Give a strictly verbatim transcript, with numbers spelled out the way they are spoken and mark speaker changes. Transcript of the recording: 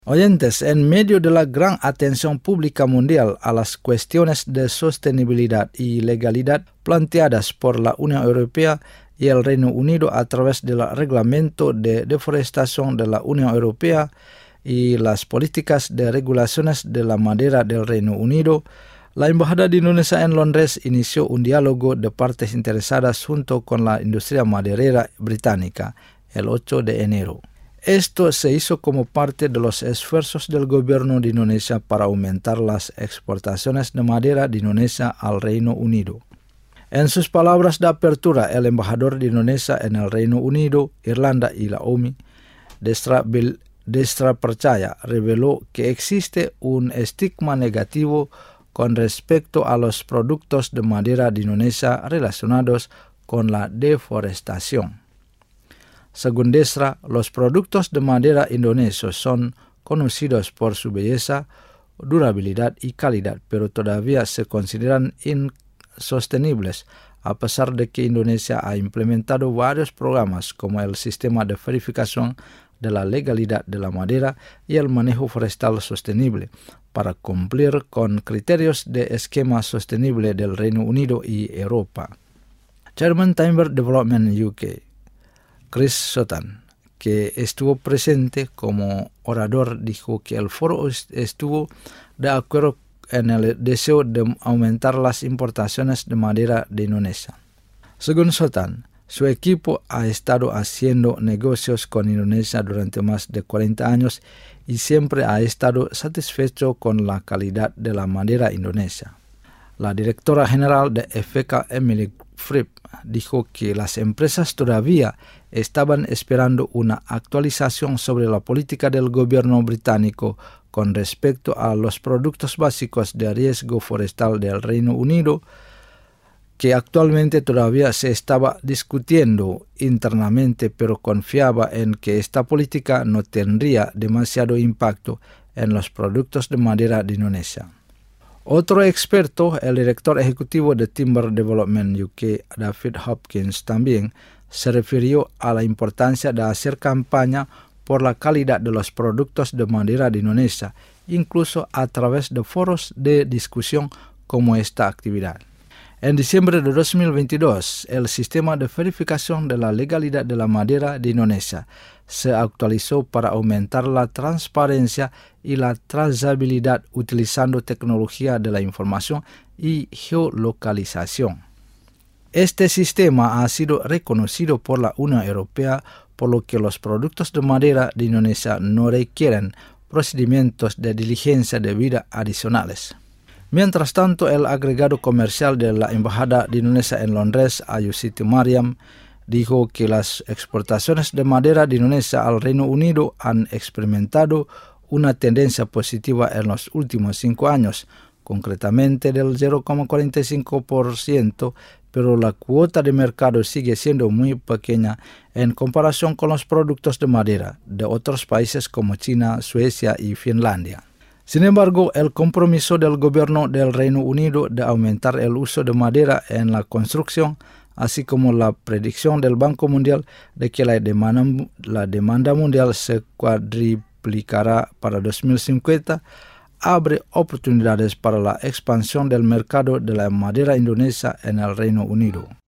Speaker 1: Oyentes, en medio de la gran atención pública mundial a las cuestiones de sostenibilidad y legalidad planteadas por la Unión Europea y el Reino Unido a través del Reglamento de Deforestación de la Unión Europea y las políticas de regulaciones de la madera del Reino Unido, la Embajada de Indonesia en Londres inició un diálogo de partes interesadas junto con la industria maderera británica el ocho de enero. Esto se hizo como parte de los esfuerzos del gobierno de Indonesia para aumentar las exportaciones de madera de Indonesia al Reino Unido. En sus palabras de apertura, el embajador de Indonesia en el Reino Unido, Irlanda y la O M I, Destra, Destra Percaya, reveló que existe un estigma negativo con respecto a los productos de madera de Indonesia relacionados con la deforestación. Según Destra, los productos de madera indonesios son conocidos por su belleza, durabilidad y calidad, pero todavía se consideran insostenibles, a pesar de que Indonesia ha implementado varios programas como el sistema de verificación de la legalidad de la madera y el manejo forestal sostenible, para cumplir con criterios de esquema sostenible del Reino Unido y Europa. Chairman Timber Development U K, Chris Sutton, que estuvo presente como orador, dijo que el foro estuvo de acuerdo en el deseo de aumentar las importaciones de madera de Indonesia. Según Sutton, su equipo ha estado haciendo negocios con Indonesia durante más de cuarenta años y siempre ha estado satisfecho con la calidad de la madera indonesia. La directora general de E F E C A, Emily Fripp, dijo que las empresas todavía estaban esperando una actualización sobre la política del gobierno británico con respecto a los productos básicos de riesgo forestal del Reino Unido, que actualmente todavía se estaba discutiendo internamente, pero confiaba en que esta política no tendría demasiado impacto en los productos de madera de Indonesia. Otro experto, el director ejecutivo de Timber Development U K, David Hopkins, también se refirió a la importancia de hacer campaña por la calidad de los productos de madera de Indonesia, incluso a través de foros de discusión como esta actividad. En diciembre de dos mil veintidós, el sistema de verificación de la legalidad de la madera de Indonesia se actualizó para aumentar la transparencia y la trazabilidad utilizando tecnología de la información y geolocalización. Este sistema ha sido reconocido por la Unión Europea, por lo que los productos de madera de Indonesia no requieren procedimientos de diligencia debida adicionales. Mientras tanto, el agregado comercial de la Embajada de Indonesia en Londres, Ayu Siti Mariam, dijo que las exportaciones de madera de Indonesia al Reino Unido han experimentado una tendencia positiva en los últimos cinco años, concretamente del cero coma cuarenta y cinco por ciento, pero la cuota de mercado sigue siendo muy pequeña en comparación con los productos de madera de otros países como China, Suecia y Finlandia. Sin embargo, el compromiso del gobierno del Reino Unido de aumentar el uso de madera en la construcción, así como la predicción del Banco Mundial de que la demanda, la demanda mundial se cuadriplicará para dos mil cincuenta, abre oportunidades para la expansión del mercado de la madera indonesia en el Reino Unido.